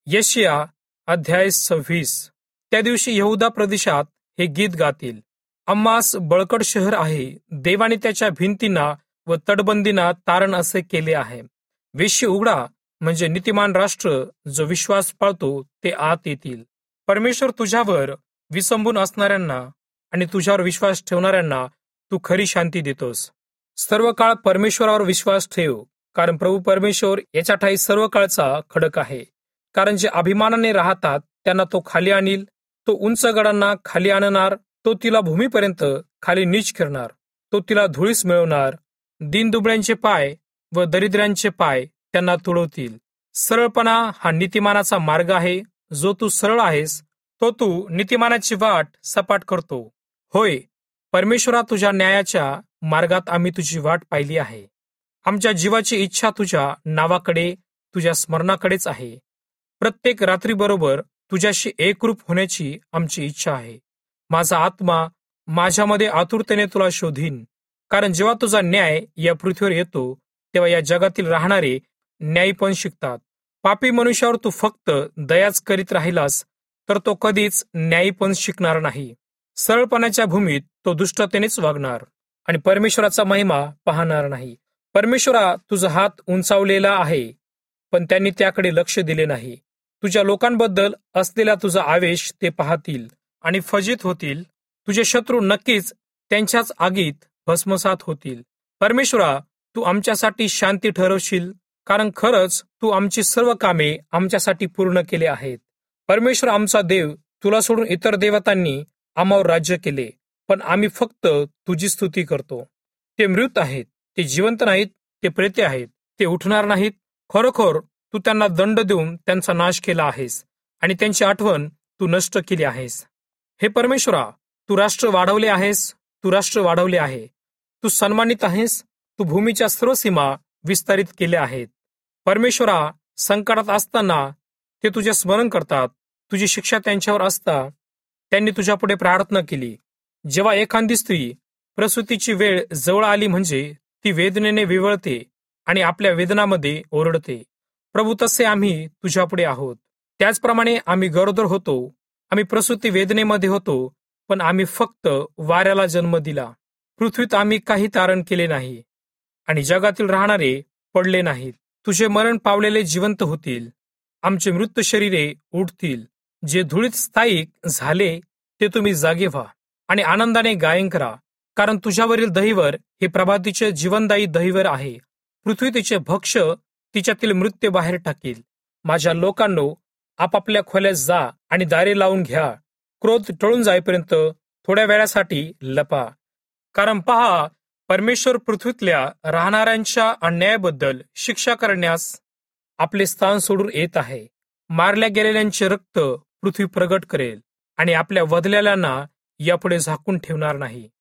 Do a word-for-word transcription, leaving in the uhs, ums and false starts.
यशिया अध्याय सव्वीस. त्या दिवशी यहुदा प्रदेशात हे गीत गातील. अम्मास बळकट शहर आहे, देवाने त्याच्या भिंतींना व तटबंदींना तारण असे केले आहे. वेश्य उघडा, म्हणजे नीतिमान राष्ट्र जो विश्वास पाळतो ते आत येतील. परमेश्वर तुझ्यावर विसंबून असणाऱ्यांना आणि तुझ्यावर विश्वास ठेवणाऱ्यांना तू खरी शांती देतोस. सर्व काळ परमेश्वरावर विश्वास ठेव, कारण प्रभू परमेश्वर याच्या ठाई सर्व काळचा खडक आहे. कारण जे अभिमानाने राहतात त्यांना तो खाली आणील, तो उंच गडांना खाली आणणार, तो तिला भूमीपर्यंत खाली नीच करणार, तो तिला धुळीस मिळवणार. दीनदुबळ्यांचे पाय व दरिद्र्यांचे पाय त्यांना तुडवतील. सरळपणा हा नीतिमानाचा मार्ग आहे. जो तू सरळ आहेस तो तू नीतिमानाची वाट सपाट करतो. होय, परमेश्वरा, तुझ्या न्यायाच्या मार्गात आम्ही तुझी वाट पाहिली आहे. आमच्या जीवाची इच्छा तुझ्या नावाकडे, तुझ्या स्मरणाकडेच आहे. प्रत्येक रात्रीबरोबर तुझ्याशी एकरूप होण्याची आमची इच्छा आहे. माझा आत्मा माझ्यामध्ये आतुरतेने तुला शोधीन, कारण जेव्हा तुझा न्याय या पृथ्वीवर येतो तेव्हा या जगातील राहणारे न्यायपण शिकतात. पापी मनुष्यावर तू फक्त दयाच करीत राहिलास तर तो कधीच न्यायपण शिकणार नाही. सरळपणाच्या भूमीत तो दुष्टतेनेच वागणार आणि परमेश्वराचा महिमा पाहणार नाही. परमेश्वरा, तुझा हात उंचावलेला आहे, पण त्यांनी त्याकडे लक्ष दिले नाही. तुझ्या लोकांबद्दल असलेला तुझा आवेश ते पाहतील आणि फजित होतील. तुझे शत्रू नक्कीच त्यांच्याच आगीत भस्मसात होतील. परमेश्वरा, तू आमच्यासाठी शांती ठरवशील, कारण खरंच तू आमची सर्व कामे आमच्यासाठी पूर्ण केले आहेत. परमेश्वर आमचा देव, तुला सोडून इतर देवतांनी आम्हावर राज्य केले, पण आम्ही फक्त तुझी स्तुती करतो. ते मृत आहेत, ते जिवंत नाहीत, ते प्रेते आहेत, ते उठणार नाहीत. खरोखर तू त्यांना दंड देऊन त्यांचा नाश केला आहेस आणि त्यांची आठवण तू नष्ट केली आहेस. हे परमेश्वरा, तू राष्ट्र वाढवले आहेस, तू राष्ट्र वाढवले आहे. तू सन्मानित आहेस, तू भूमीच्या सर्व सीमा विस्तारित केल्या आहेत. परमेश्वरा, संकटात असताना ते तुझे स्मरण करतात. तुझी शिक्षा त्यांच्यावर असता त्यांनी तुझ्यापुढे प्रार्थना केली. जेव्हा एखादी स्त्री प्रसूतीची वेळ जवळ आली म्हणजे ती वेदनेने विवळते आणि आपल्या वेदनामध्ये ओरडते. प्रभू, तसे आम्ही तुझ्यापुढे आहोत. त्याचप्रमाणे आम्ही गरोदर होतो, आम्ही प्रसूती वेदनेमध्ये होतो, पण आम्ही फक्त वाऱ्याला जन्म दिला. पृथ्वीत आम्ही काही तारण केले नाही आणि जगातील राहणारे पडले नाहीत. तुझे मरण पावलेले जिवंत होतील, आमचे मृत शरीरे उठतील. जे धुळीत स्थायिक झाले ते तुम्ही जागे व्हा आणि आनंदाने गायन करा, कारण तुझ्यावरील दहीवर हे प्रभातीचे जीवनदायी दहीवर आहे. पृथ्वी तिचे भक्ष तिच्यातील मृत्यू बाहेर टाकील. माझ्या लोकांनो, आपापल्या खोल्यात जा आणि दारे लावून घ्या. क्रोध टळून जाईपर्यंत थोड्या वेळासाठी लपा. कारण पहा, परमेश्वर पृथ्वीतल्या राहणाऱ्यांच्या अन्यायाबद्दल शिक्षा करण्यास आपले स्थान सोडून येत आहे. मारल्या गेलेल्यांचे रक्त पृथ्वी प्रगट करेल आणि आपल्या वधलेल्यांना यापुढे झाकून ठेवणार नाही.